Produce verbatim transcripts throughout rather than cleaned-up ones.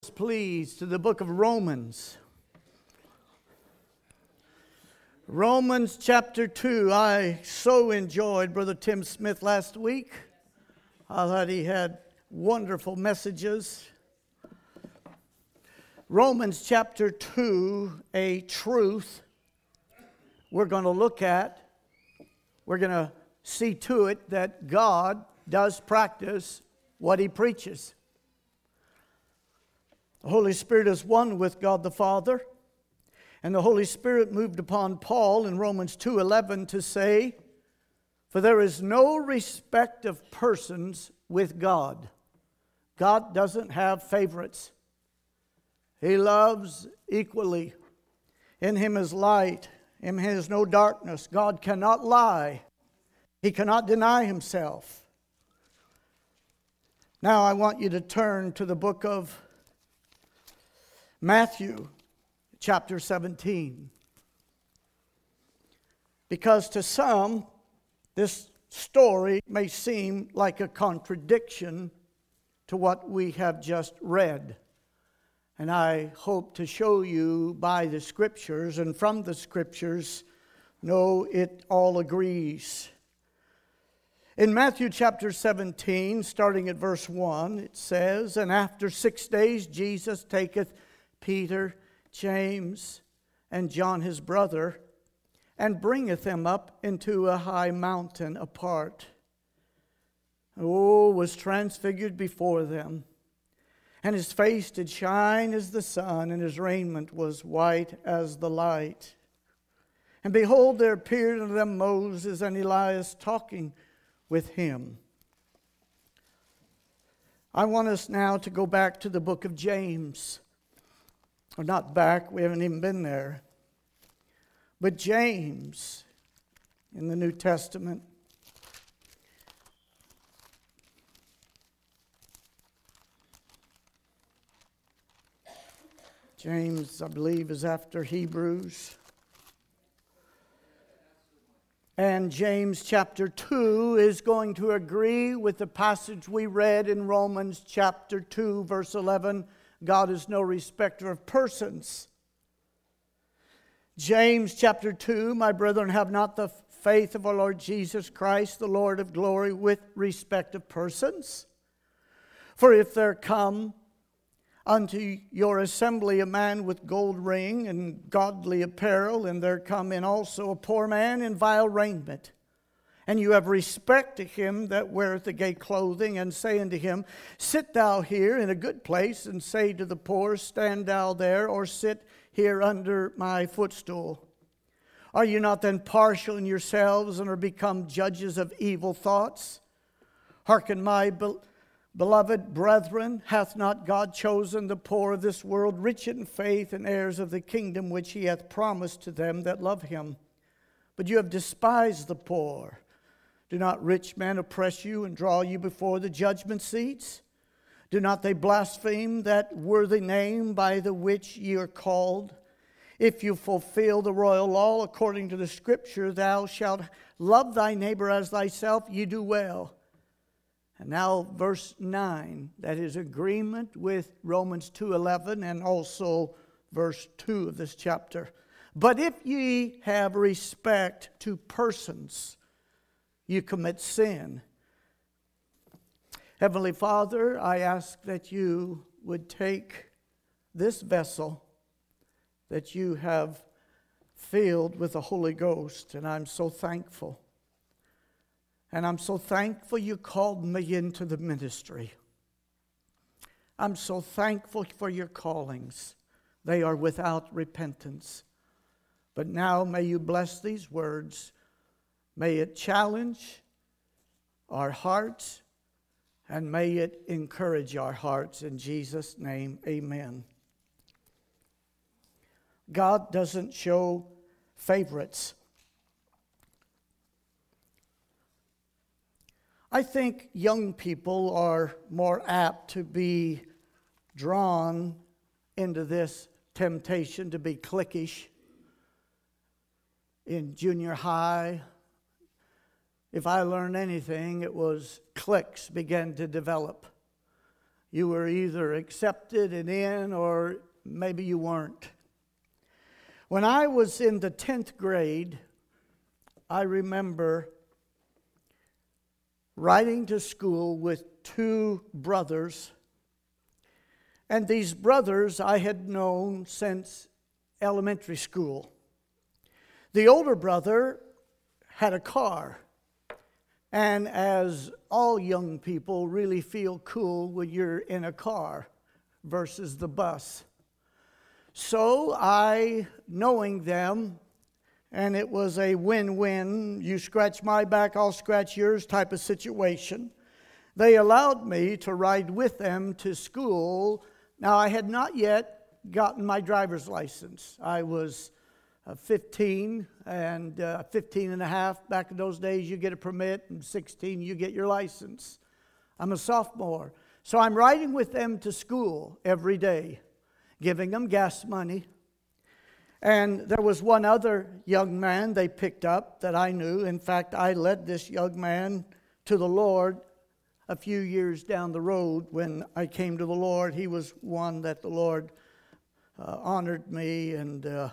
Please, to the book of Romans. Romans chapter two. I so enjoyed Brother Tim Smith last week. I thought he had wonderful messages. Romans chapter two, a truth we're going to look at. We're going to see to it that God does practice what he preaches. The Holy Spirit is one with God the Father. And the Holy Spirit moved upon Paul in Romans two eleven to say, "For there is no respect of persons with God." God doesn't have favorites. He loves equally. In him is light. In him is no darkness. God cannot lie. He cannot deny himself. Now I want you to turn to the book of Matthew chapter seventeen. Because to some, this story may seem like a contradiction to what we have just read. And I hope to show you by the scriptures and from the scriptures, no, it all agrees. In Matthew chapter seventeen, starting at verse one, it says, "And after six days Jesus taketh Peter, James, and John his brother, and bringeth them up into a high mountain apart. Oh, was transfigured before them. And his face did shine as the sun, and his raiment was white as the light. And behold, there appeared unto them Moses and Elias talking with him." I want us now to go back to the book of James. Or not back, we haven't even been there. But James in the New Testament. James, I believe, is after Hebrews. And James chapter two is going to agree with the passage we read in Romans chapter two, verse eleven. God is no respecter of persons. James chapter two, "My brethren, have not the faith of our Lord Jesus Christ, the Lord of glory, with respect of persons. For if there come unto your assembly a man with gold ring and godly apparel, and there come in also a poor man in vile raiment, and you have respect to him that weareth the gay clothing, and say unto him, Sit thou here in a good place, and say to the poor, Stand thou there, or sit here under my footstool. Are you not then partial in yourselves, and are become judges of evil thoughts? Hearken, my be- beloved brethren, hath not God chosen the poor of this world rich in faith, and heirs of the kingdom which he hath promised to them that love him? But you have despised the poor. Do not rich men oppress you and draw you before the judgment seats? Do not they blaspheme that worthy name by the which ye are called? If you fulfill the royal law according to the scripture, thou shalt love thy neighbor as thyself, ye do well." And now verse nine, that is agreement with Romans two eleven and also verse two of this chapter. "But if ye have respect to persons, you commit sin." Heavenly Father, I ask that you would take this vessel that you have filled with the Holy Ghost, and I'm so thankful. And I'm so thankful you called me into the ministry. I'm so thankful for your callings. They are without repentance. But now may you bless these words. May it challenge our hearts, and may it encourage our hearts. In Jesus' name, amen. God doesn't show favorites. I think young people are more apt to be drawn into this temptation to be cliquish. In junior high, if I learned anything, it was cliques began to develop. You were either accepted and in, or maybe you weren't. When I was in the tenth grade, I remember riding to school with two brothers. And these brothers I had known since elementary school. The older brother had a car. And as all young people really feel cool when you're in a car versus the bus. So I, knowing them, and it was a win-win, you scratch my back, I'll scratch yours type of situation, they allowed me to ride with them to school. Now, I had not yet gotten my driver's license. I was uh, fifteen, and uh, fifteen and a half. Back in those days, you get a permit, and sixteen, you get your license. I'm a sophomore. So I'm riding with them to school every day, giving them gas money. And there was one other young man they picked up that I knew. In fact, I led this young man to the Lord a few years down the road. When I came to the Lord, he was one that the Lord uh, honored me. And uh,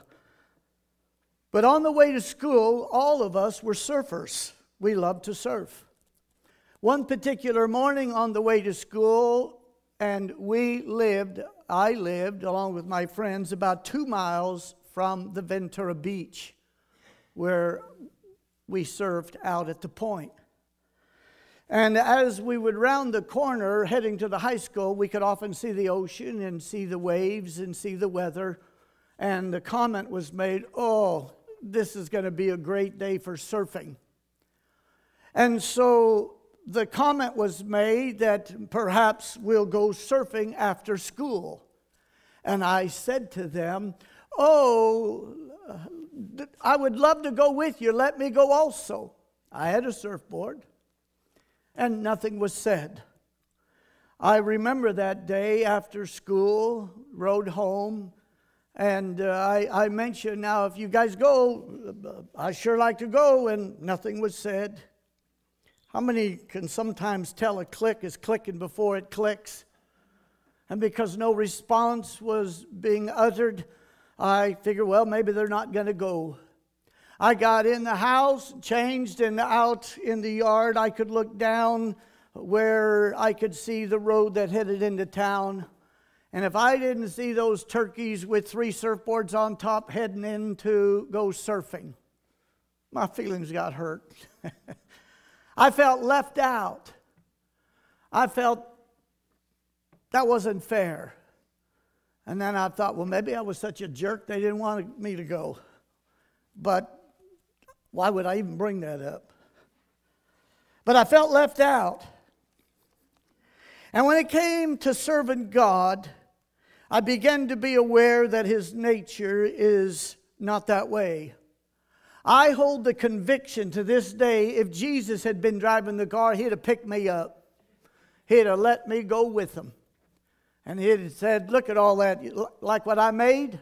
but on the way to school, all of us were surfers. We loved to surf. One particular morning on the way to school, and we lived, I lived, along with my friends, about two miles from the Ventura Beach, where we surfed out at the point. And as we would round the corner heading to the high school, we could often see the ocean and see the waves and see the weather. And the comment was made, oh, this is going to be a great day for surfing. And so the comment was made that perhaps we'll go surfing after school. And I said to them, oh, I would love to go with you. Let me go also. I had a surfboard, and nothing was said. I remember that day after school, rode home, and uh, I, I mentioned, now if you guys go, I sure like to go, and nothing was said. How many can sometimes tell a click is clicking before it clicks? And because no response was being uttered, I figured, well, maybe they're not going to go. I got in the house, changed, and out in the yard, I could look down where I could see the road that headed into town. And if I didn't see those turkeys with three surfboards on top heading in to go surfing, my feelings got hurt. I felt left out. I felt that wasn't fair. And then I thought, well, maybe I was such a jerk they didn't want me to go. But why would I even bring that up? But I felt left out. And when it came to serving God, I began to be aware that His nature is not that way. I hold the conviction to this day, if Jesus had been driving the car, He'd have picked me up. He'd have let me go with Him. And He'd have said, look at all that, like what I made.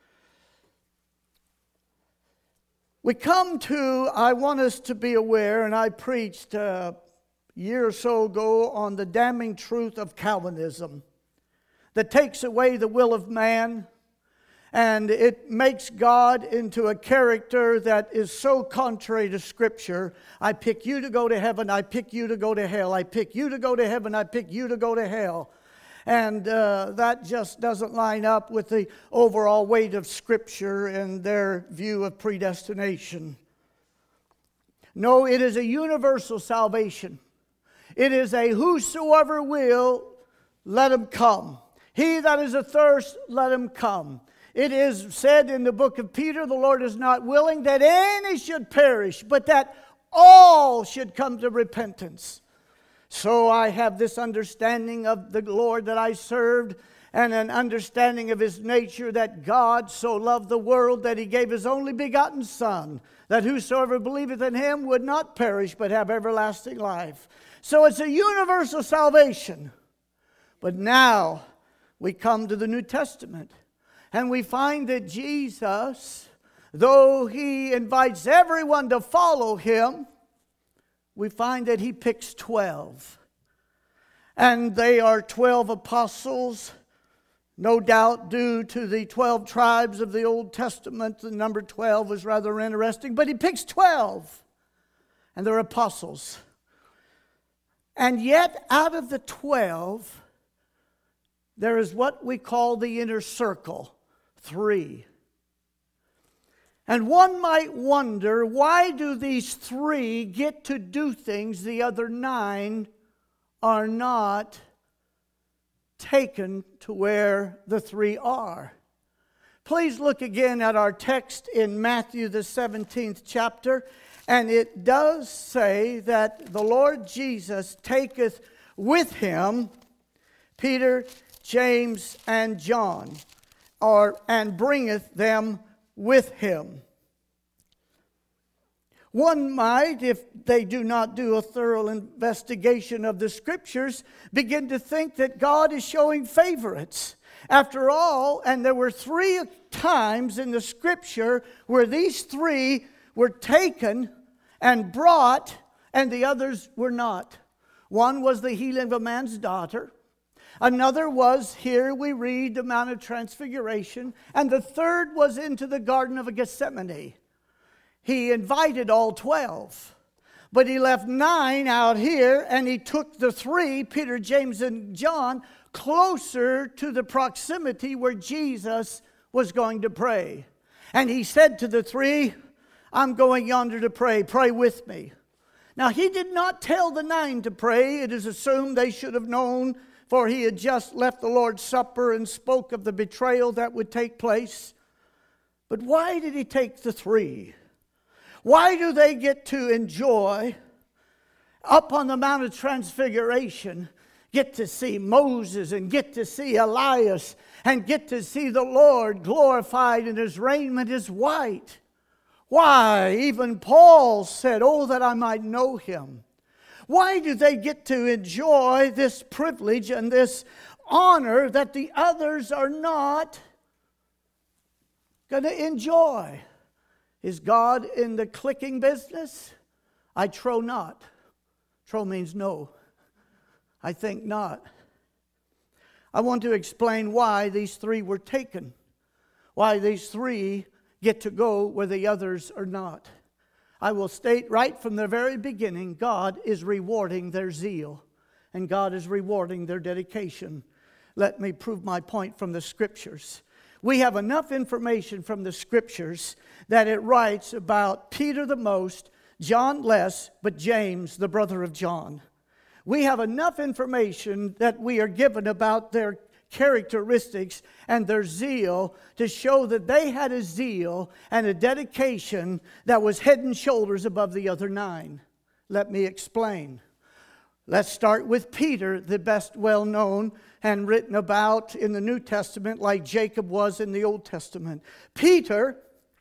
We come to, I want us to be aware, and I preached a year or so ago on the damning truth of Calvinism that takes away the will of man, and it makes God into a character that is so contrary to Scripture. I pick you to go to heaven, I pick you to go to hell. I pick you to go to heaven, I pick you to go to hell. And uh, that just doesn't line up with the overall weight of Scripture and their view of predestination. No, it is a universal salvation. It is a whosoever will, let him come. He that is athirst, let him come. It is said in the book of Peter, the Lord is not willing that any should perish, but that all should come to repentance. So I have this understanding of the Lord that I served, and an understanding of His nature, that God so loved the world that He gave His only begotten Son, that whosoever believeth in Him would not perish but have everlasting life. So it's a universal salvation. But now we come to the New Testament, and we find that Jesus, though He invites everyone to follow Him, we find that He picks twelve. And they are twelve apostles, no doubt due to the twelve tribes of the Old Testament. The number twelve was rather interesting, but he picks twelve, and they're apostles. And yet, out of the twelve, there is what we call the inner circle, three. And one might wonder, why do these three get to do things the other nine are not taken to where the three are? Please look again at our text in Matthew, the seventeenth chapter. And it does say that the Lord Jesus taketh with him Peter, James, and John, or and bringeth them with him. One might, if they do not do a thorough investigation of the Scriptures, begin to think that God is showing favorites. After all, and there were three times in the Scripture where these three were taken and brought, and the others were not. One was the healing of a man's daughter. Another was, here we read, the Mount of Transfiguration. And the third was into the Garden of Gethsemane. He invited all twelve. But he left nine out here, and he took the three, Peter, James, and John, closer to the proximity where Jesus was going to pray. And he said to the three, I'm going yonder to pray. Pray with me. Now, he did not tell the nine to pray. It is assumed they should have known, for he had just left the Lord's Supper and spoke of the betrayal that would take place. But why did he take the three? Why do they get to enjoy, up on the Mount of Transfiguration, get to see Moses and get to see Elias and get to see the Lord glorified and his raiment is white? Why, even Paul said, oh, that I might know him. Why do they get to enjoy this privilege and this honor that the others are not going to enjoy? Is God in the clicking business? I trow not. Trow means no. I think not. I want to explain why these three were taken. Why these three get to go where the others are not. I will state right from the very beginning, God is rewarding their zeal. And God is rewarding their dedication. Let me prove my point from the Scriptures. We have enough information from the Scriptures that it writes about Peter the most, John less, but James, the brother of John. We have enough information that we are given about their characteristics and their zeal to show that they had a zeal and a dedication that was head and shoulders above the other nine. Let me explain. Let's start with Peter, the best well known and written about in the New Testament like Jacob was in the Old Testament. Peter,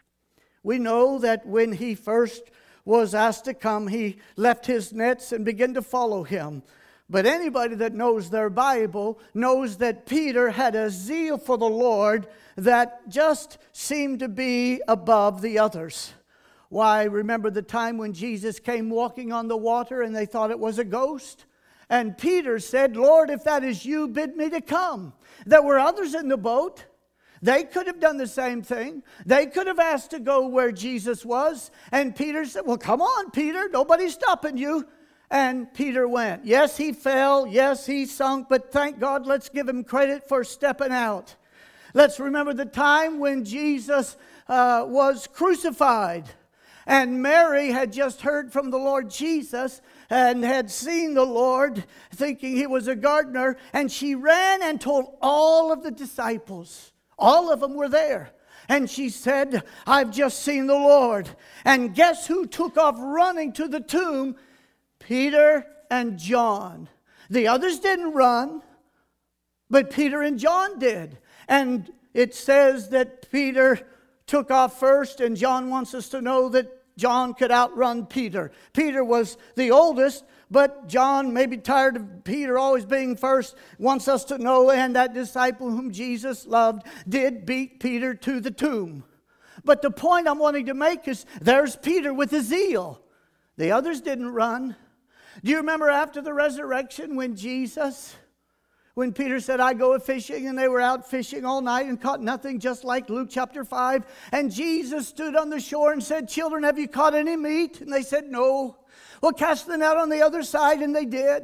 we know that when he first was asked to come, he left his nets and began to follow him. But anybody that knows their Bible knows that Peter had a zeal for the Lord that just seemed to be above the others. Why, remember the time when Jesus came walking on the water and they thought it was a ghost? And Peter said, Lord, if that is you, bid me to come. There were others in the boat. They could have done the same thing. They could have asked to go where Jesus was. And Peter said, well, come on, Peter. Nobody's stopping you. And Peter went. Yes, he fell. Yes, he sunk. But thank God, let's give him credit for stepping out. Let's remember the time when Jesus uh, was crucified. And Mary had just heard from the Lord Jesus and had seen the Lord, thinking he was a gardener. And she ran and told all of the disciples. All of them were there. And she said, I've just seen the Lord. And guess who took off running to the tomb? Peter and John. The others didn't run, but Peter and John did. And it says that Peter took off first, and John wants us to know that John could outrun Peter. Peter was the oldest, but John, maybe tired of Peter always being first, wants us to know, and that disciple whom Jesus loved did beat Peter to the tomb. But the point I'm wanting to make is there's Peter with his zeal. The others didn't run. Do you remember after the resurrection when Jesus, when Peter said, I go fishing, and they were out fishing all night and caught nothing, just like Luke chapter five. And Jesus stood on the shore and said, children, have you caught any meat? And they said, no. Well, cast the net on the other side, and they did.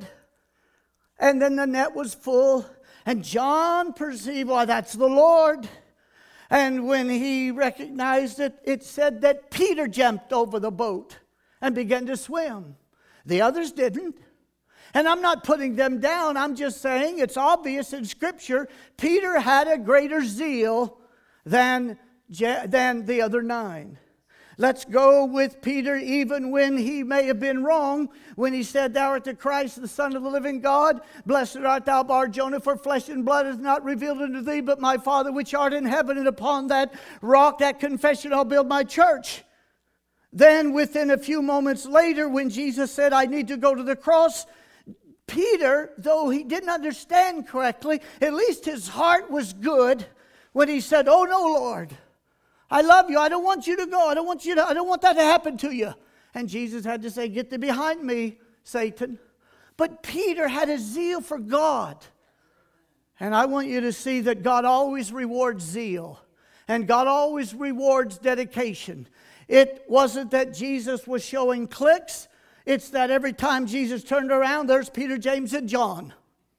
And then the net was full. And John perceived, why, that's the Lord. And when he recognized it, it said that Peter jumped over the boat and began to swim. The others didn't. And I'm not putting them down. I'm just saying it's obvious in Scripture, Peter had a greater zeal than, than the other nine. Let's go with Peter even when he may have been wrong, when he said, thou art the Christ, the Son of the living God. Blessed art thou, Bar-Jonah, for flesh and blood is not revealed unto thee, but my Father which art in heaven. And upon that rock, that confession, I'll build my church. Then within a few moments later, when Jesus said, I need to go to the cross, Peter, though he didn't understand correctly, at least his heart was good when he said, oh no, Lord, I love you. I don't want you to go. I don't want you to, I don't want that to happen to you. And Jesus had to say, get thee behind me, Satan. But Peter had a zeal for God. And I want you to see that God always rewards zeal. And God always rewards dedication. It wasn't that Jesus was showing clicks. It's that every time Jesus turned around, there's Peter, James, and John.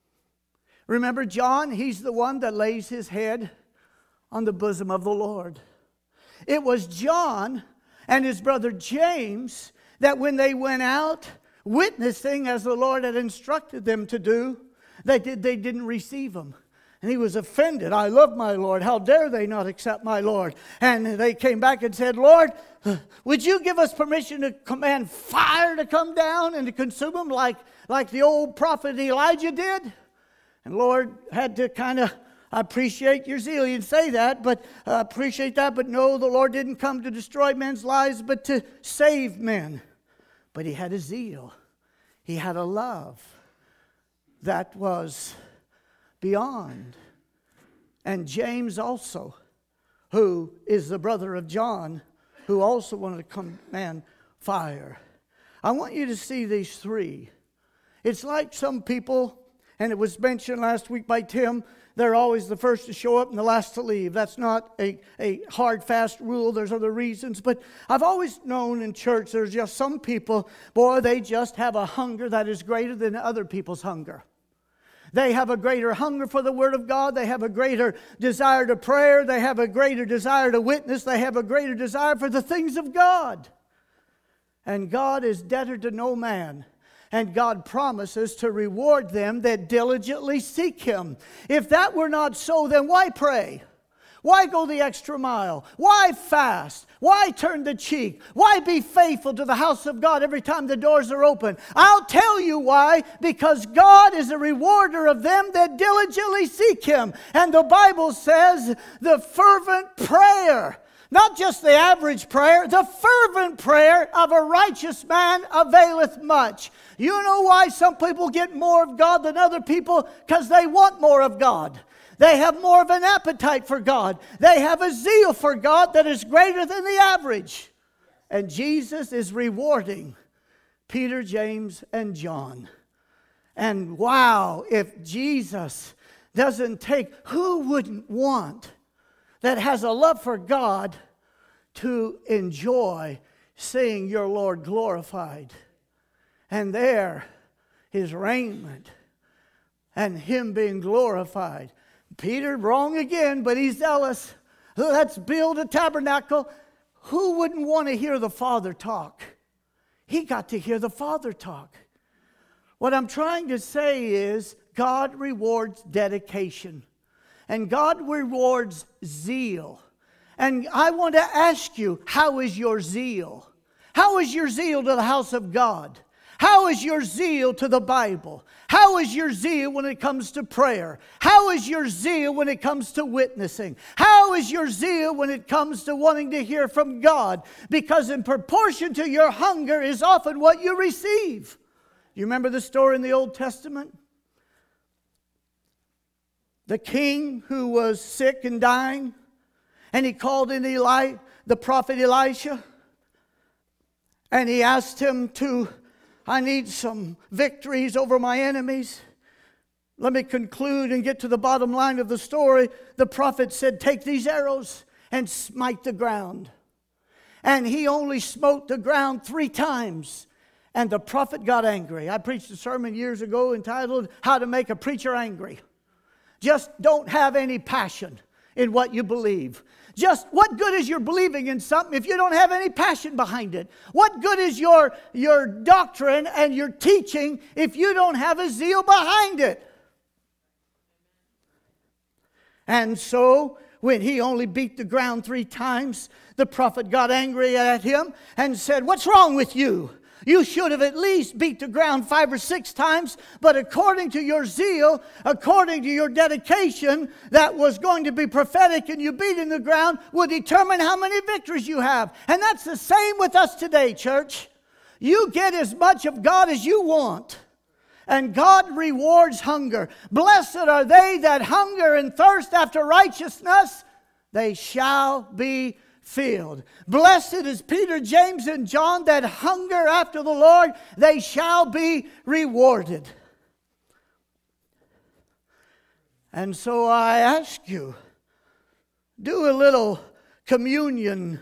Remember John? He's the one that lays his head on the bosom of the Lord. It was John and his brother James that when they went out witnessing as the Lord had instructed them to do, they, did, they didn't receive him. And he was offended. I love my Lord. How dare they not accept my Lord? And they came back and said, Lord, would you give us permission to command fire to come down and to consume them like, like the old prophet Elijah did? And Lord had to kind of, I appreciate your zeal. You didn't say that, but I appreciate that. But no, the Lord didn't come to destroy men's lives, but to save men. But he had a zeal. He had a love that was beyond. And James also, who is the brother of John, who also wanted to command fire. I want you to see these three. It's like some people, and it was mentioned last week by Tim, they're always the first to show up and the last to leave. That's not a, a hard, fast rule. There's other reasons. But I've always known in church there's just some people, boy, they just have a hunger that is greater than other people's hunger. They have a greater hunger for the Word of God. They have a greater desire to prayer. They have a greater desire to witness. They have a greater desire for the things of God. And God is debtor to no man. And God promises to reward them that diligently seek Him. If that were not so, then why pray? Why go the extra mile? Why fast? Why turn the cheek? Why be faithful to the house of God every time the doors are open? I'll tell you why. Because God is a rewarder of them that diligently seek Him. And the Bible says the fervent prayer, not just the average prayer, the fervent prayer of a righteous man availeth much. You know why some people get more of God than other people? Because they want more of God. They have more of an appetite for God. They have a zeal for God that is greater than the average. And Jesus is rewarding Peter, James, and John. And wow, if Jesus doesn't take, who wouldn't want that has a love for God to enjoy seeing your Lord glorified? And there, His raiment and Him being glorified. Peter, wrong again, but he's zealous. Let's build a tabernacle. Who wouldn't want to hear the Father talk? He got to hear the Father talk. What I'm trying to say is God rewards dedication. And God rewards zeal. And I want to ask you, how is your zeal? How is your zeal to the house of God? How is your zeal to the Bible? How is your zeal when it comes to prayer? How is your zeal when it comes to witnessing? How is your zeal when it comes to wanting to hear from God? Because in proportion to your hunger is often what you receive. You remember the story in the Old Testament? The king who was sick and dying, and he called in Eli, the prophet Elisha, and he asked him to I need some victories over my enemies. Let me conclude and get to the bottom line of the story. The prophet said, take these arrows and smite the ground. And he only smote the ground three times. And the prophet got angry. I preached a sermon years ago entitled, How to Make a Preacher Angry. Just don't have any passion in what you believe. Just what good is your believing in something if you don't have any passion behind it? What good is your, your doctrine and your teaching if you don't have a zeal behind it? And so, when he only beat the ground three times, the prophet got angry at him and said, what's wrong with you? You should have at least beat the ground five or six times, but according to your zeal, according to your dedication, that was going to be prophetic and you beating the ground will determine how many victories you have. And that's the same with us today, church. You get as much of God as you want. And God rewards hunger. Blessed are they that hunger and thirst after righteousness. They shall be filled. Blessed is Peter, James, and John that hunger after the Lord. They shall be rewarded. And so I ask you, do a little communion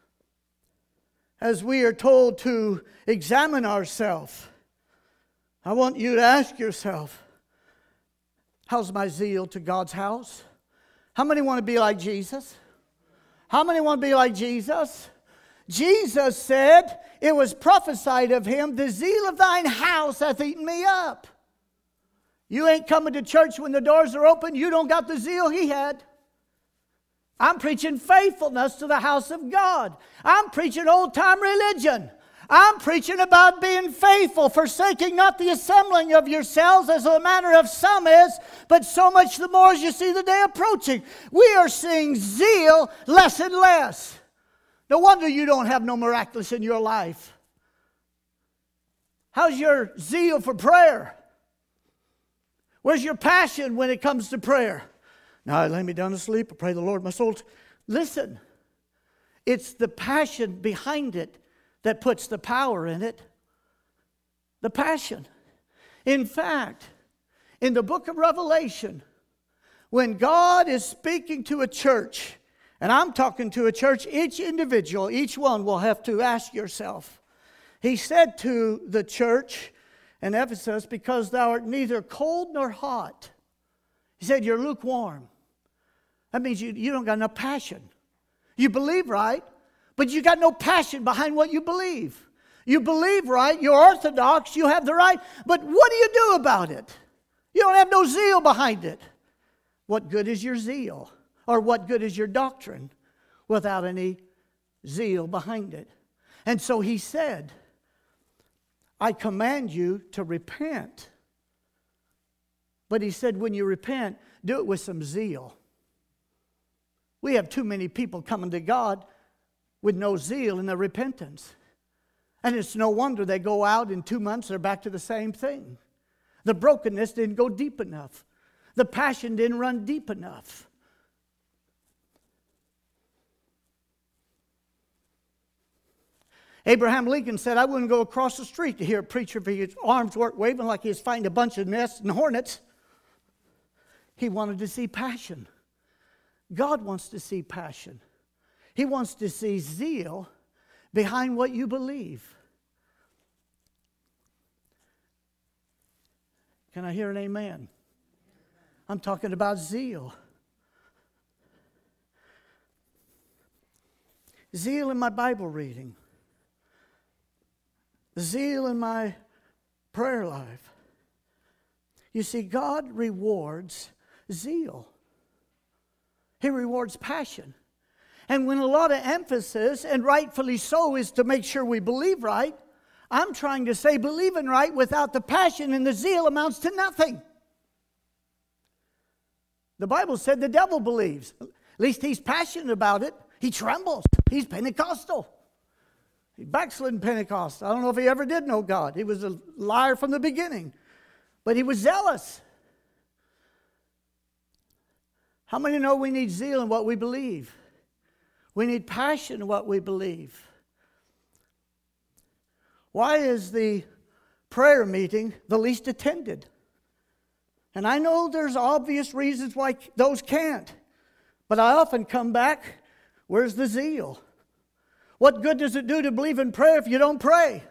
as we are told to examine ourselves. I want you to ask yourself, how's my zeal to God's house? How many want to be like Jesus? How many want to be like Jesus? Jesus said, it was prophesied of him, the zeal of thine house hath eaten me up. You ain't coming to church when the doors are open. You don't got the zeal he had. I'm preaching faithfulness to the house of God. I'm preaching old-time religion. I'm preaching about being faithful, forsaking not the assembling of yourselves as the manner of some is, but so much the more as you see the day approaching. We are seeing zeal less and less. No wonder you don't have no miraculous in your life. How's your zeal for prayer? Where's your passion when it comes to prayer? Now I lay me down to sleep, I pray the Lord my soul. Listen, it's the passion behind it that puts the power in it. The passion. In fact, in the book of Revelation, when God is speaking to a church, and I'm talking to a church, each individual, each one will have to ask yourself. He said to the church in Ephesus, because thou art neither cold nor hot. He said, you're lukewarm. That means you, you don't got enough passion. You believe right, but you got no passion behind what you believe. You believe right, you're orthodox, you have the right, but what do you do about it? You don't have no zeal behind it. What good is your zeal? Or what good is your doctrine without any zeal behind it? And so he said, I command you to repent. But he said, when you repent, do it with some zeal. We have too many people coming to God with no zeal in their repentance. And it's no wonder they go out in two months, they're back to the same thing. The brokenness didn't go deep enough. The passion didn't run deep enough. Abraham Lincoln said, I wouldn't go across the street to hear a preacher if his arms weren't waving like he was fighting a bunch of nests and hornets. He wanted to see passion. God wants to see passion. He wants to see zeal behind what you believe. Can I hear an amen? I'm talking about zeal. Zeal in my Bible reading. Zeal in my prayer life. You see, God rewards zeal. He rewards passion. And when a lot of emphasis, and rightfully so, is to make sure we believe right, I'm trying to say believing right without the passion and the zeal amounts to nothing. The Bible said the devil believes. At least he's passionate about it. He trembles. He's Pentecostal. He backslid Pentecost. I don't know if he ever did know God. He was a liar from the beginning. But he was zealous. How many know we need zeal in what we believe? We need passion in what we believe. Why is the prayer meeting, the least attended. And I know there's obvious reasons why those can't. But I often come back, where's the zeal? What good does it do to believe in prayer if you don't pray?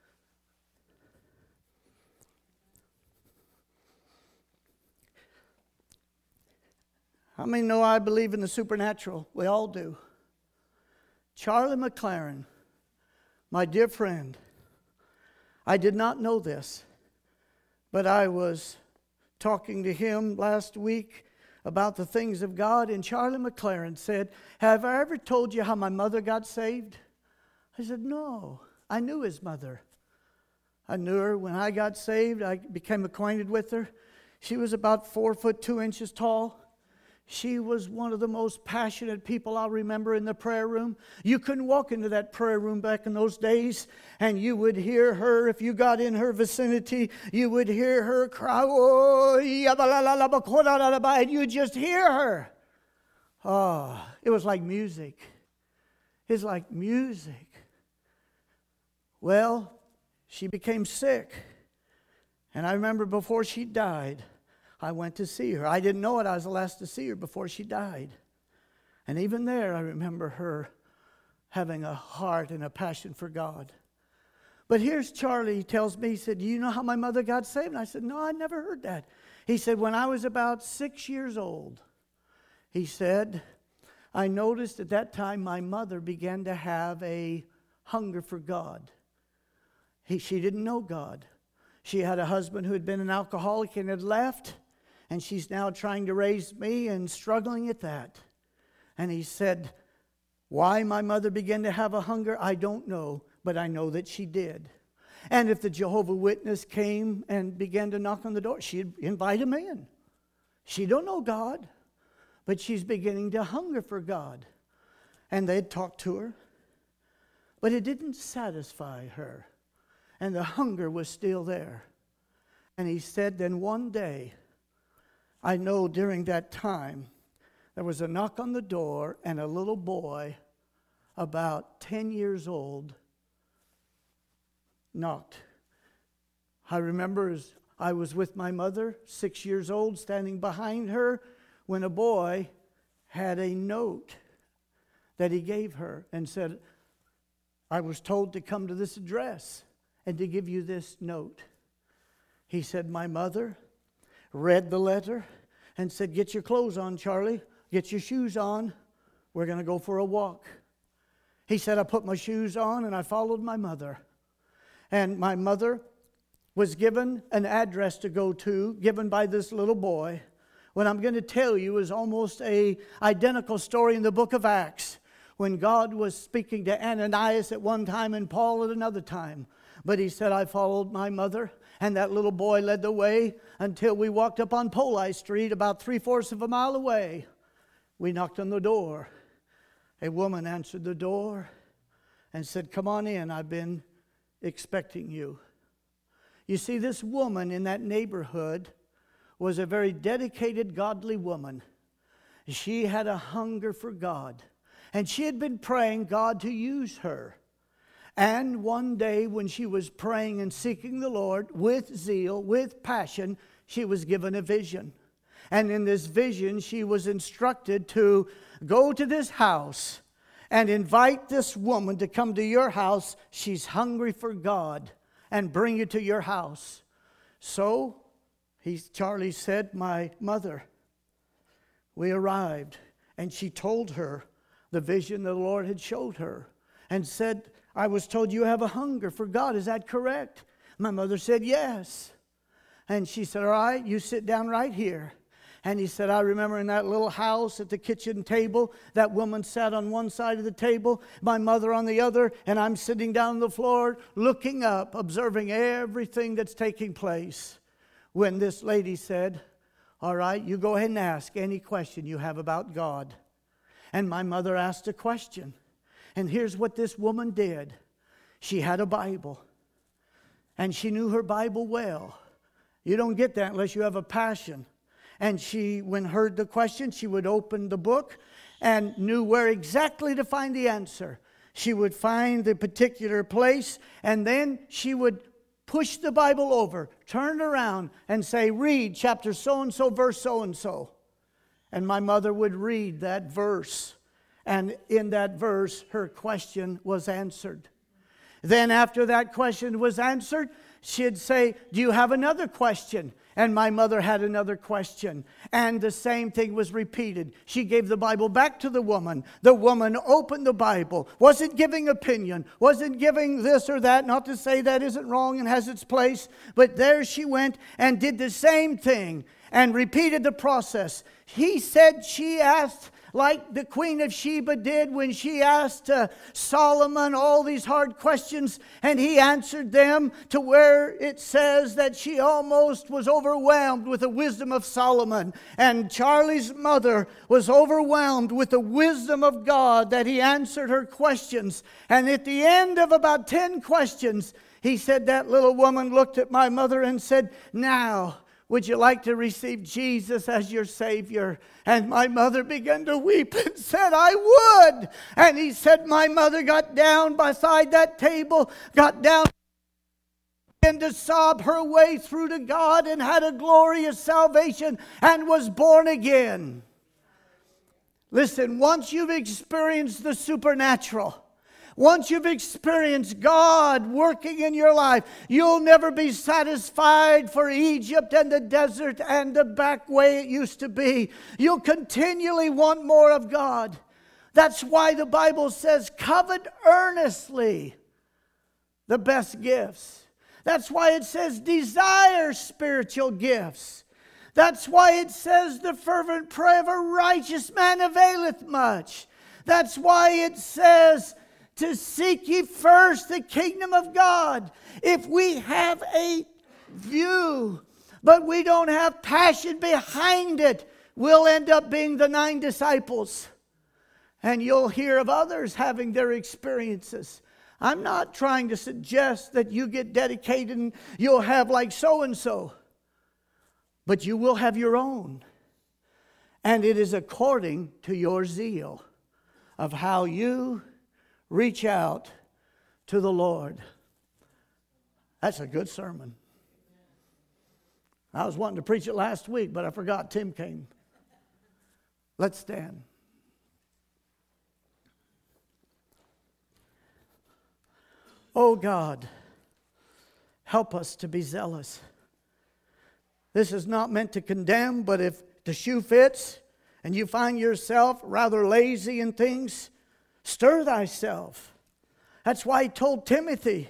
How many know I believe in the supernatural? We all do. Charlie McLaren, my dear friend, I did not know this, but I was talking to him last week about the things of God, and Charlie McLaren said, have I ever told you how my mother got saved? I said, no. I knew his mother. I knew her when I got saved. I became acquainted with her. She was about four foot two inches tall. She was one of the most passionate people I'll remember in the prayer room. You couldn't walk into that prayer room back in those days, and you would hear her, if you got in her vicinity, you would hear her cry, oh, and you'd just hear her. Oh, it was like music. It's like music. Well, she became sick, and I remember before she died, I went to see her. I didn't know it. I was the last to see her before she died. And even there, I remember her having a heart and a passion for God. But here's Charlie. He tells me, he said, do you know how my mother got saved? And I said, no, I never heard that. He said, when I was about six years old, he said, I noticed at that time my mother began to have a hunger for God. He, she didn't know God. She had a husband who had been an alcoholic and had left. And she's now trying to raise me and struggling at that. And he said, why my mother began to have a hunger, I don't know, but I know that she did. And if the Jehovah's Witness came and began to knock on the door, she'd invite him in. She don't know God, but she's beginning to hunger for God. And they'd talk to her. But it didn't satisfy her. And the hunger was still there. And he said, then one day, I know during that time, there was a knock on the door, and a little boy, about ten years old, knocked. I remember as I was with my mother, six years old, standing behind her, when a boy had a note that he gave her and said, I was told to come to this address and to give you this note. He said, my mother read the letter and said, get your clothes on, Charlie. Get your shoes on. We're going to go for a walk. He said, I put my shoes on and I followed my mother. And my mother was given an address to go to, given by this little boy. What I'm going to tell you is almost an identical story in the book of Acts, when God was speaking to Ananias at one time and Paul at another time. But he said, I followed my mother, and that little boy led the way until we walked up on Poli Street, about three-fourths of a mile away. We knocked on the door. A woman answered the door and said, come on in, I've been expecting you. You see, this woman in that neighborhood was a very dedicated, godly woman. She had a hunger for God, and she had been praying God to use her. And one day when she was praying and seeking the Lord with zeal, with passion, she was given a vision. And in this vision, she was instructed to go to this house and invite this woman to come to your house. She's hungry for God, and bring you to your house. So, he, Charlie said, my mother, we arrived, and she told her the vision the Lord had showed her and said, I was told you have a hunger for God. Is that correct? My mother said, yes. And she said, all right, you sit down right here. And he said, I remember in that little house at the kitchen table, that woman sat on one side of the table, my mother on the other, and I'm sitting down on the floor, looking up, observing everything that's taking place. When this lady said, all right, you go ahead and ask any question you have about God. And my mother asked a question. And here's what this woman did. She had a Bible. And she knew her Bible well. You don't get that unless you have a passion. And she, when heard the question, she would open the book and knew where exactly to find the answer. She would find the particular place, and then she would push the Bible over, turn around and say, read chapter so-and-so, verse so-and-so. And my mother would read that verse. And in that verse, her question was answered. Then after that question was answered, she'd say, do you have another question? And my mother had another question. And the same thing was repeated. She gave the Bible back to the woman. The woman opened the Bible. Wasn't giving opinion. Wasn't giving this or that. Not to say that isn't wrong and has its place. But there she went and did the same thing. And repeated the process. He said she asked, like the Queen of Sheba did when she asked uh, Solomon all these hard questions, and he answered them to where it says that she almost was overwhelmed with the wisdom of Solomon. And Charlie's mother was overwhelmed with the wisdom of God that he answered her questions. And at the end of about ten questions, he said, that little woman looked at my mother and said, now, would you like to receive Jesus as your Savior? And my mother began to weep and said, I would. And he said, my mother got down beside that table, got down and to sob her way through to God and had a glorious salvation and was born again. Listen, once you've experienced the supernatural, once you've experienced God working in your life, you'll never be satisfied for Egypt and the desert and the back way it used to be. You'll continually want more of God. That's why the Bible says, covet earnestly the best gifts. That's why it says, desire spiritual gifts. That's why it says, the fervent prayer of a righteous man availeth much. That's why it says, to seek ye first the kingdom of God. If we have a view, but we don't have passion behind it, we'll end up being the nine disciples. And you'll hear of others having their experiences. I'm not trying to suggest that you get dedicated and you'll have like so-and-so. But you will have your own. And it is according to your zeal of how you reach out to the Lord. That's a good sermon. I was wanting to preach it last week, but I forgot Tim came. Let's stand. Oh God, help us to be zealous. This is not meant to condemn, but if the shoe fits and you find yourself rather lazy in things, stir thyself. That's why he told Timothy,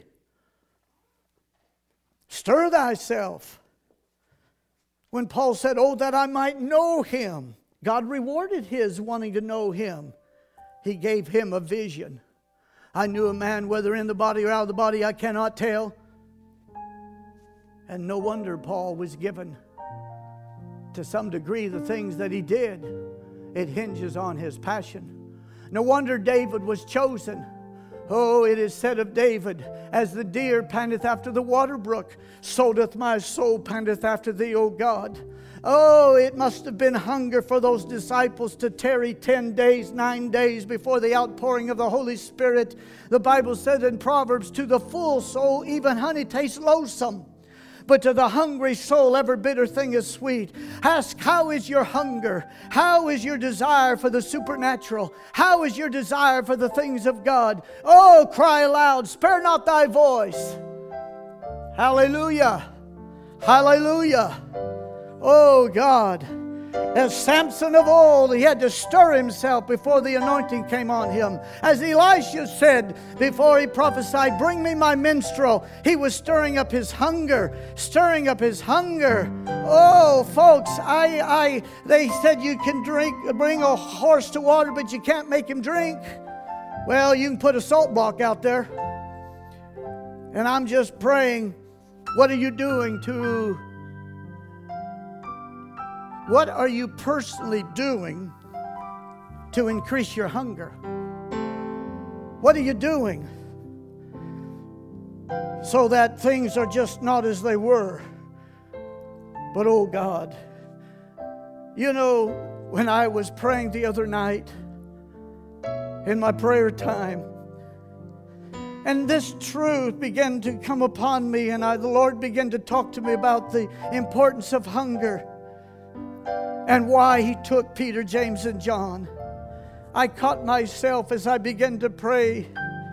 stir thyself. When Paul said, oh, that I might know him. God rewarded his wanting to know him. He gave him a vision. I knew a man, whether in the body or out of the body, I cannot tell. And no wonder Paul was given, to some degree, the things that he did. It hinges on his passion. No wonder David was chosen. Oh, it is said of David, as the deer panteth after the water brook, so doth my soul panteth after thee, O God. Oh, it must have been hunger for those disciples to tarry ten days, nine days before the outpouring of the Holy Spirit. The Bible said in Proverbs, to the full soul even honey tastes loathsome, but to the hungry soul every bitter thing is sweet. Ask, how is your hunger? How is your desire for the supernatural? How is your desire for the things of God? Oh, cry aloud, spare not thy voice. Hallelujah. Hallelujah. Oh God. As Samson of old, he had to stir himself before the anointing came on him. As Elisha said before he prophesied, bring me my minstrel. He was stirring up his hunger, stirring up his hunger. Oh, folks, I, I, they said you can drink, bring a horse to water, but you can't make him drink. Well, you can put a salt block out there. And I'm just praying, what are you doing to... What are you personally doing to increase your hunger? What are you doing so that things are just not as they were? But oh God, you know, when I was praying the other night in my prayer time, And this truth began to come upon me, and I, the Lord began to talk to me about the importance of hunger and why He took Peter, James, and John. I caught myself as I began to pray,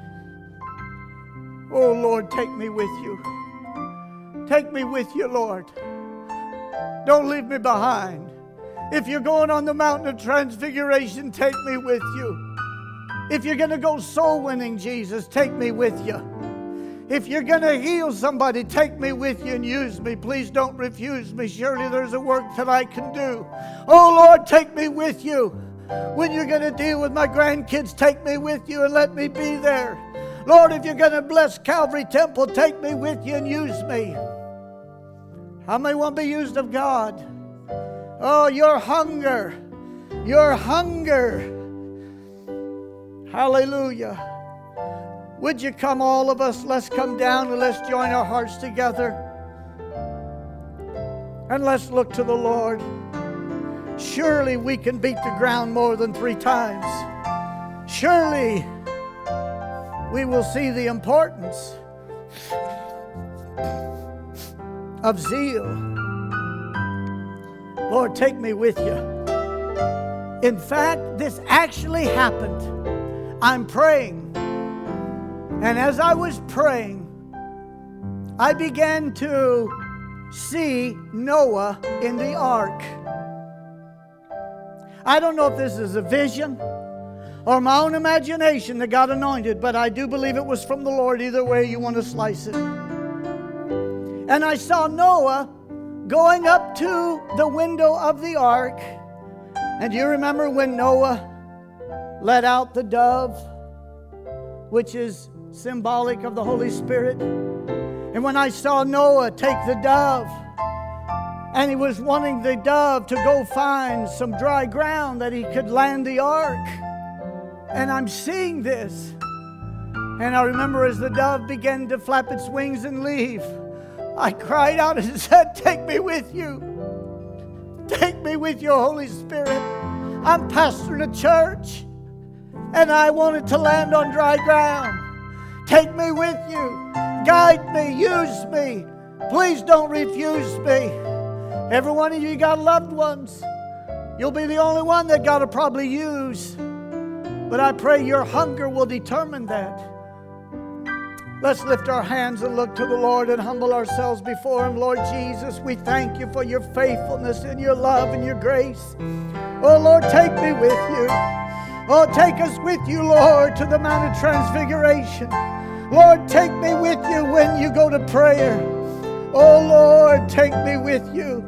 oh Lord, take me with you. Take me with you, Lord. Don't leave me behind. If you're going on the mountain of transfiguration, take me with you. If you're going to go soul winning, Jesus, take me with you. If you're going to heal somebody, take me with you and use me. Please don't refuse me. Surely there's a work that I can do. Oh, Lord, take me with you. When you're going to deal with my grandkids, take me with you and let me be there. Lord, if you're going to bless Calvary Temple, take me with you and use me. How many want to be used of God? Oh, your hunger. Your hunger. Hallelujah. Would you come, all of us? Let's come down and let's join our hearts together. And let's look to the Lord. Surely we can beat the ground more than three times. Surely we will see the importance of zeal. Lord, take me with you. In fact, this actually happened. I'm praying. And as I was praying, I began to see Noah in the ark. I don't know if this is a vision or my own imagination that got anointed, but I do believe it was from the Lord. Either way you want to slice it. And I saw Noah going up to the window of the ark. And do you remember when Noah let out the dove, which is symbolic of the Holy Spirit? And when I saw Noah take the dove, and he was wanting the dove to go find some dry ground that he could land the ark. And I'm seeing this. And I remember as the dove began to flap its wings and leave, I cried out and said, take me with you. Take me with you, Holy Spirit. I'm pastoring a church, and I wanted to land on dry ground. Take me with you. Guide me. Use me. Please don't refuse me. Every one of you got loved ones. You'll be the only one that God will probably use. But I pray your hunger will determine that. Let's lift our hands and look to the Lord and humble ourselves before Him. Lord Jesus, we thank you for your faithfulness and your love and your grace. Oh, Lord, take me with you. Oh, take us with you, Lord, to the Mount of Transfiguration. Lord, take me with you when you go to prayer. Oh, Lord, take me with you.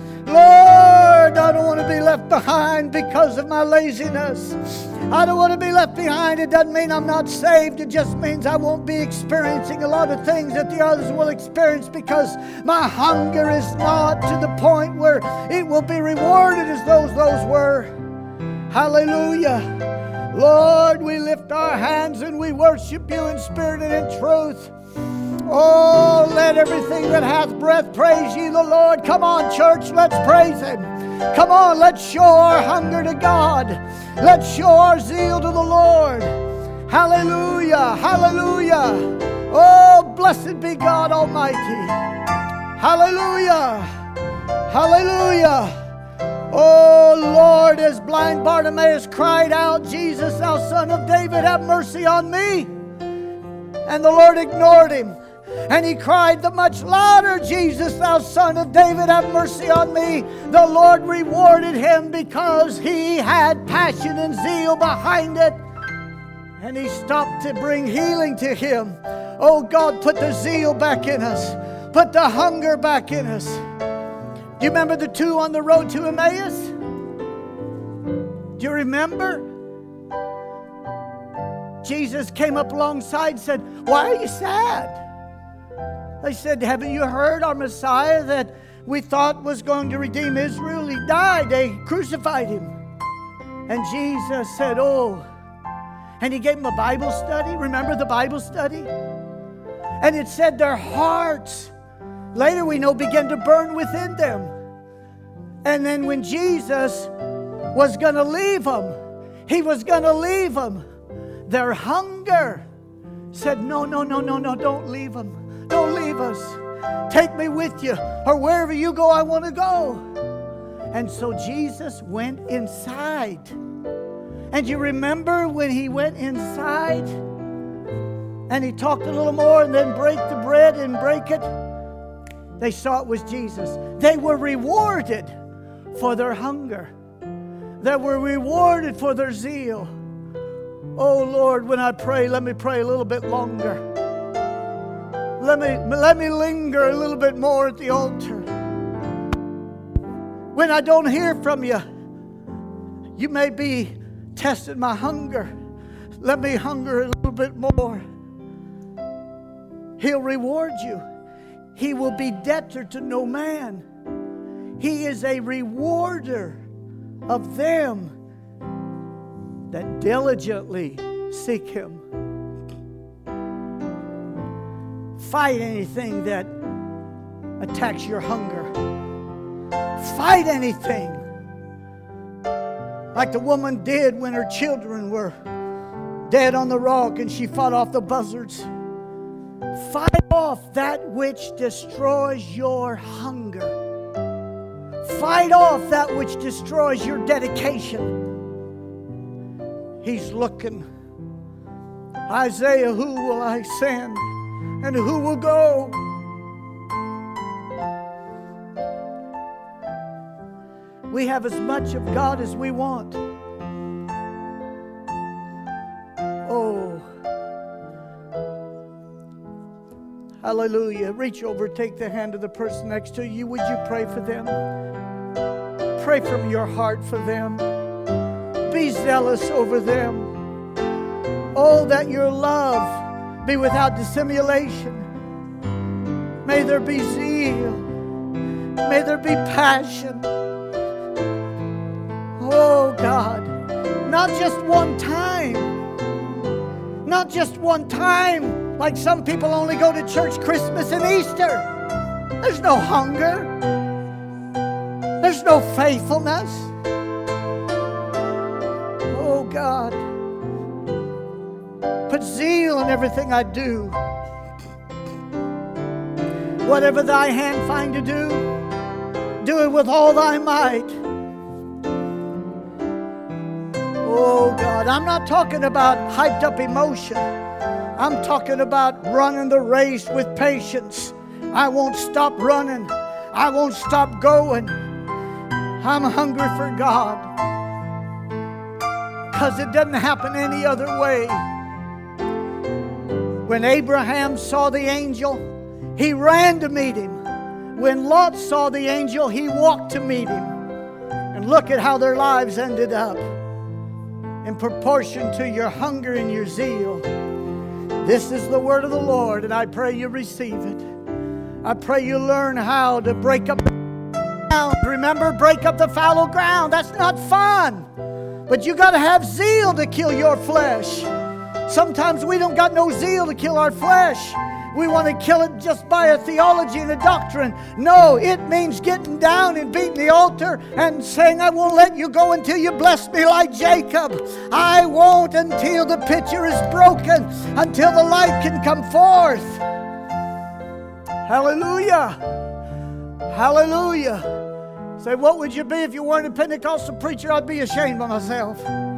Lord, I don't want to be left behind because of my laziness. I don't want to be left behind. It doesn't mean I'm not saved. It just means I won't be experiencing a lot of things that the others will experience because my hunger is not to the point where it will be rewarded as those those were. Hallelujah. Lord, we lift our hands and we worship you in spirit and in truth. Oh, let everything that hath breath praise ye the Lord. Come on, church, let's praise Him. Come on, let's show our hunger to God. Let's show our zeal to the Lord. Hallelujah, hallelujah. Oh, blessed be God Almighty. Hallelujah, hallelujah. Oh, Lord, as blind Bartimaeus cried out, Jesus, thou Son of David, have mercy on me. And the Lord ignored him. And he cried the much louder, Jesus, thou Son of David, have mercy on me. The Lord rewarded him because he had passion and zeal behind it. And he stopped to bring healing to him. Oh, God, put the zeal back in us. Put the hunger back in us. Do you remember the two on the road to Emmaus? Do you remember? Jesus came up alongside and said, why are you sad? They said, haven't you heard our Messiah that we thought was going to redeem Israel? He died. They crucified him. And Jesus said, oh. And he gave them a Bible study. Remember the Bible study? And it said their hearts, later we know, began to burn within them. And then when Jesus was going to leave them, he was going to leave them. Their hunger said, no, no, no, no, no, don't leave them. Don't leave us. Take me with you, or wherever you go, I want to go. And so Jesus went inside. And you remember when he went inside and he talked a little more and then break the bread and break it? They saw it was Jesus. They were rewarded for their hunger. They were rewarded for their zeal. Oh Lord, when I pray, let me pray a little bit longer. Let me, let me linger a little bit more at the altar. When I don't hear from you, you may be testing my hunger. Let me hunger a little bit more. He'll reward you. He will be debtor to no man. He is a rewarder of them that diligently seek Him. Fight anything that attacks your hunger. Fight anything. Like the woman did when her children were dead on the rock and she fought off the buzzards. Fight off that which destroys your hunger. Fight off that which destroys your dedication. He's looking. Isaiah, who will I send? And who will go? We have as much of God as we want. Oh. Hallelujah. Reach over, take the hand of the person next to you. Would you pray for them? Pray from your heart for them. Be zealous over them. Oh, that your love be without dissimulation. May there be zeal. May there be passion. Oh, God. Not just one time. Not just one time. Like some people only go to church Christmas and Easter. There's no hunger. There's no faithfulness. Oh, God. Put zeal in everything I do. Whatever thy hand find to do, do it with all thy might. Oh, God. I'm not talking about hyped up emotion. I'm talking about running the race with patience. I won't stop running. I won't stop going. I'm hungry for God. Because it doesn't happen any other way. When Abraham saw the angel, he ran to meet him. When Lot saw the angel, he walked to meet him. And look at how their lives ended up. In proportion to your hunger and your zeal. This is the word of the Lord, and I pray you receive it. I pray you learn how to break up the ground. Remember, break up the fallow ground. That's not fun. But you got to have zeal to kill your flesh. Sometimes we don't got no zeal to kill our flesh. We want to kill it just by a theology and a doctrine. No, it means getting down and beating the altar and saying, I won't let you go until you bless me like Jacob. I won't until the pitcher is broken, until the light can come forth. Hallelujah. Hallelujah. Say, what would you be if you weren't a Pentecostal preacher? I'd be ashamed of myself.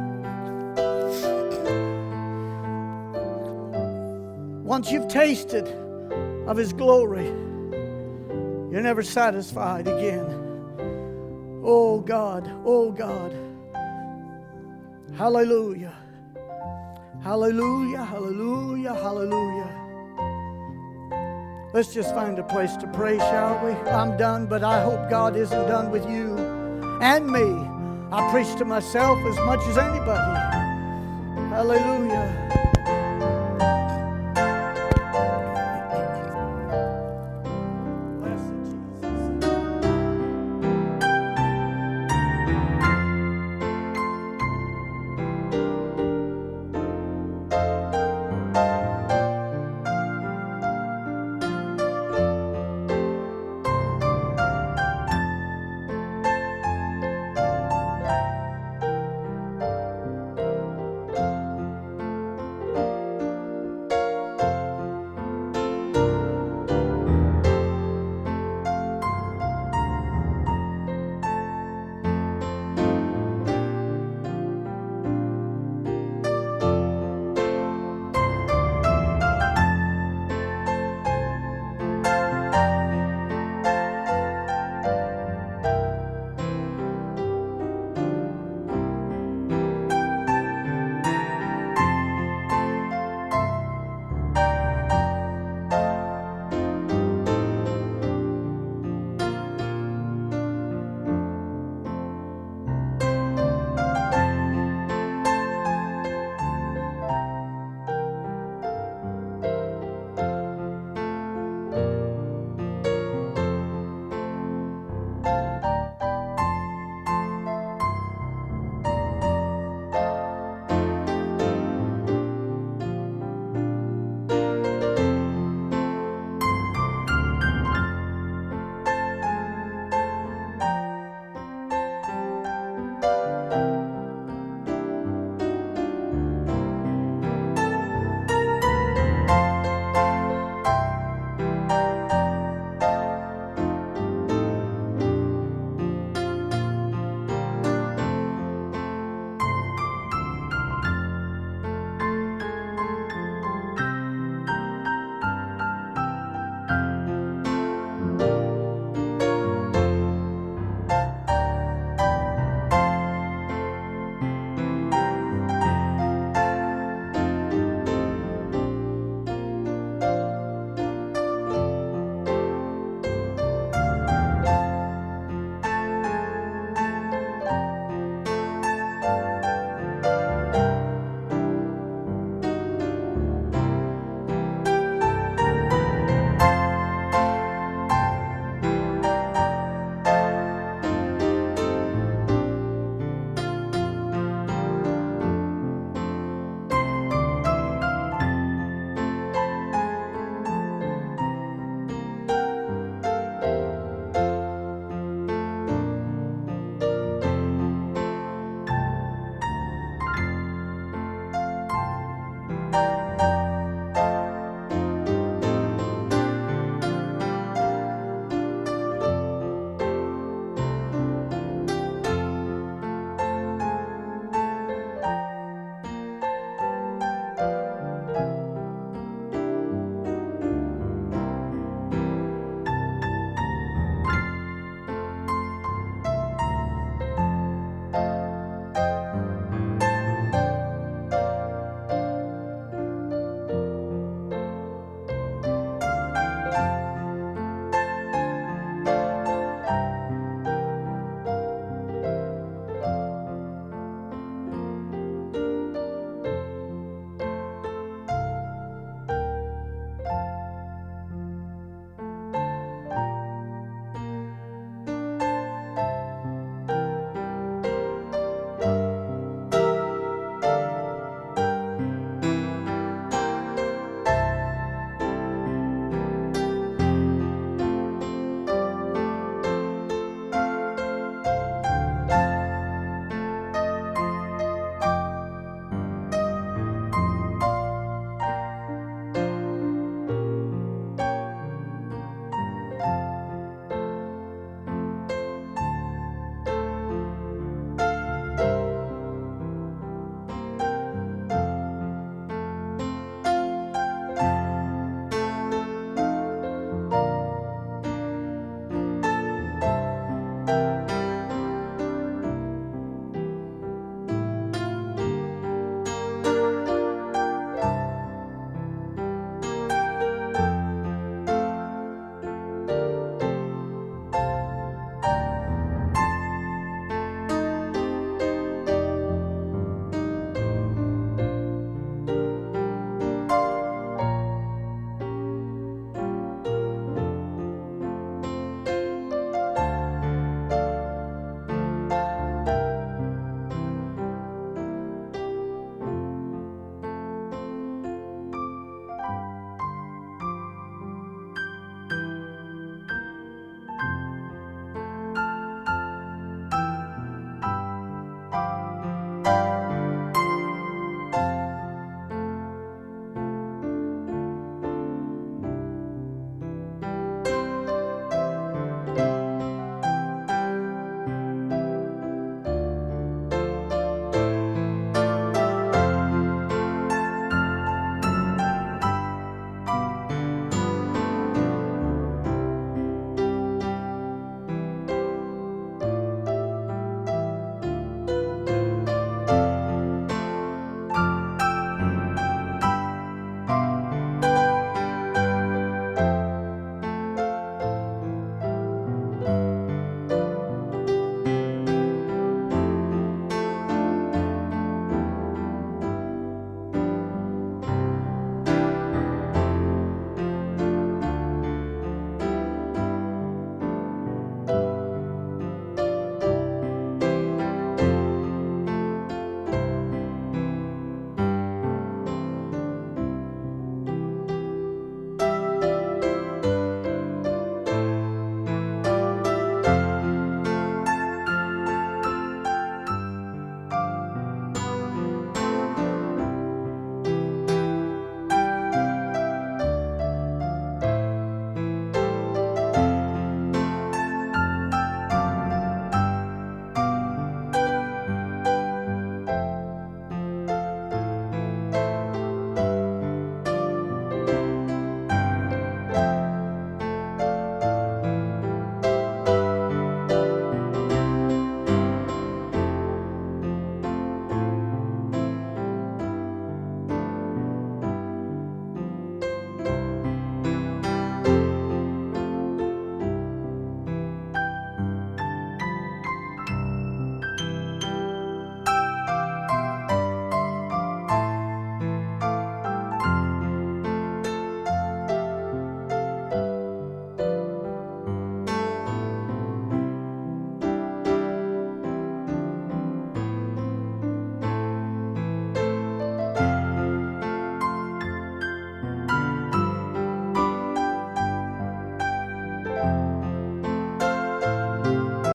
Once you've tasted of His glory, you're never satisfied again. Oh God, oh God. Hallelujah. Hallelujah, hallelujah, hallelujah. Let's just find a place to pray, shall we? I'm done, but I hope God isn't done with you and me. I preach to myself as much as anybody. Hallelujah.